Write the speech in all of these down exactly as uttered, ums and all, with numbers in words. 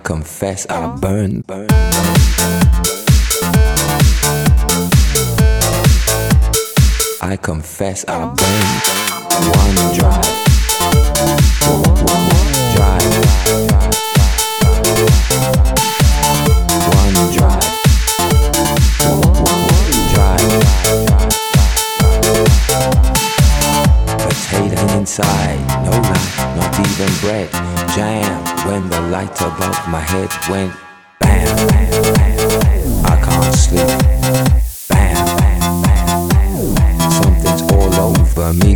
confess I burn, burn, burn. I confess I burn. One drive, drive, one drive, drive. Potato inside, no light, not even bread. Jam when the light above my head went bam, bam, bam, bam. I can't sleep. Bam, bam, bam, bam, bam. Something's all over me.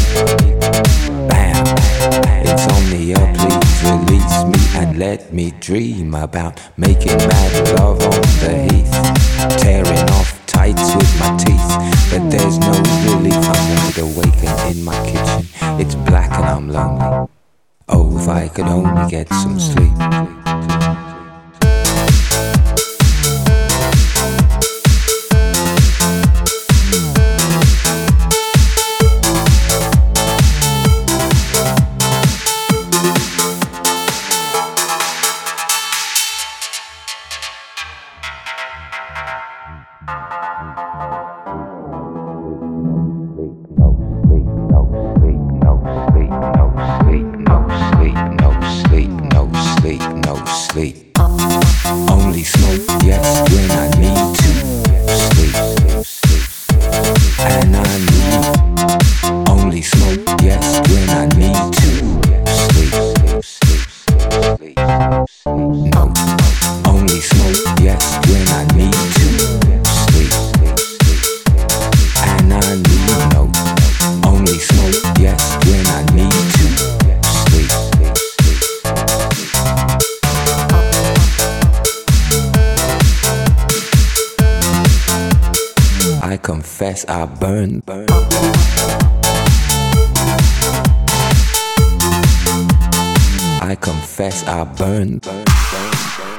Bam, bam. Insomnia, please release me and let me dream about making mad love on the heath, tearing off tights with my teeth. But there's no relief. I'm wide awake and in my kitchen. It's black and I'm lonely. Oh, if I could only get some sleep. Sleep. Only smoke, yes, when I need to sleep. And I need only smoke, yes, when I need to sleep. No, only smoke, yes, when I need to sleep. And I need no, only smoke, yes, when I need to sleep. I confess I burn, burn. I confess I burn, burn, burn, burn.